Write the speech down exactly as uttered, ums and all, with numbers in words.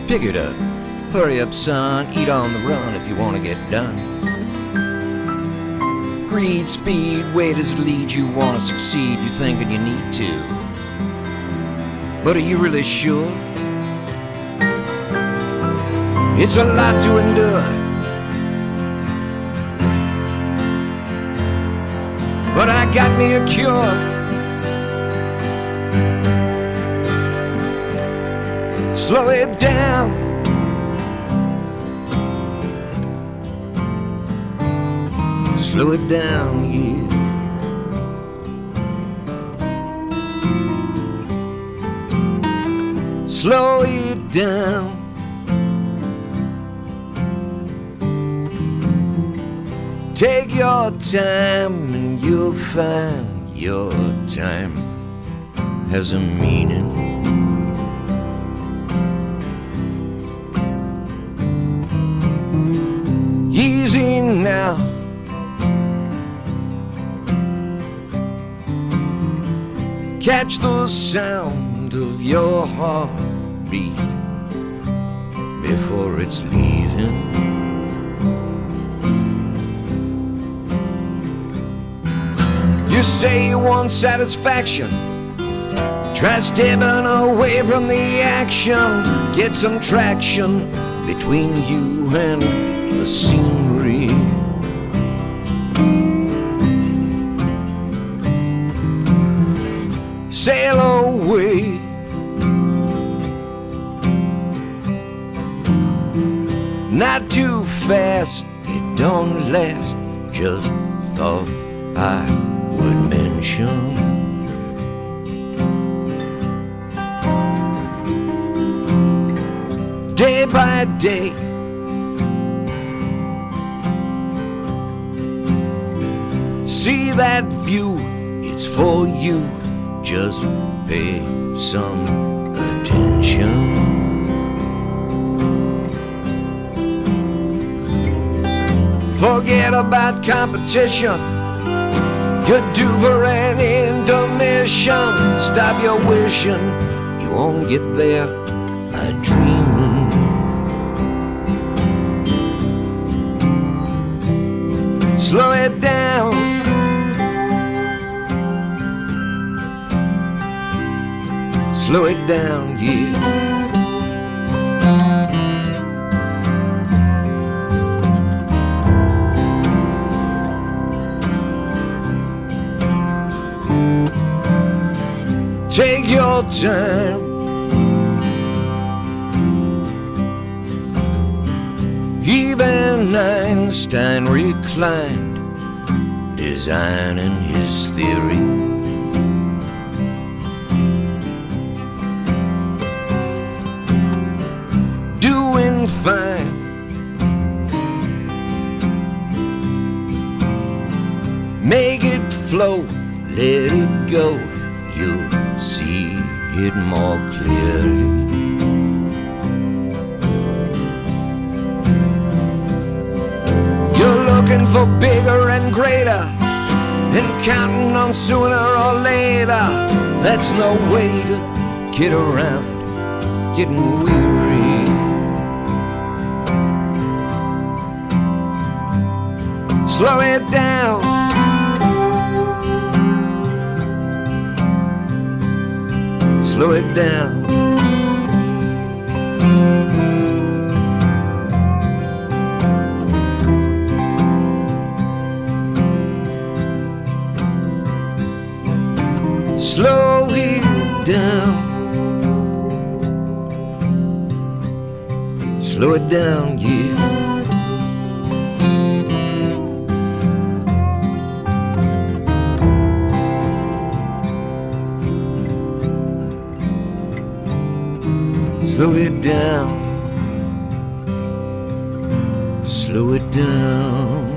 Pick it up. Hurry up, son. Eat on the run if you want to get done. Greed, speed, where does it lead you? Want to succeed, you thinking you need to. But are you really sure? It's a lot to endure, but I got me a cure. Slow it down. Slow it down, yeah. Slow it down. Take your time and you'll find your time has a meaning. Easy now. Catch the sound of your heartbeat before it's leaving. You say you want satisfaction. Try stepping away from the action. Get some traction between you and the scenery. Sail away. Not too fast, it don't last. Just thought I would mention. Day by day, see that view, it's for you. Just pay some attention. Forget about competition. You're due for an intermission. Stop your wishing, you won't get there by dreaming. Slow it down. Slow it down, yeah. Take your time. Even Einstein reclined, designing his theory. Doing fine. Make it flow, let it go. You'll see it more clearly. You're looking for bigger and greater, and counting on sooner or later. That's no way to get around getting weary. Slow it down. Slow it down. Slow it down. Slow it down, yeah. Slow it down, slow it down.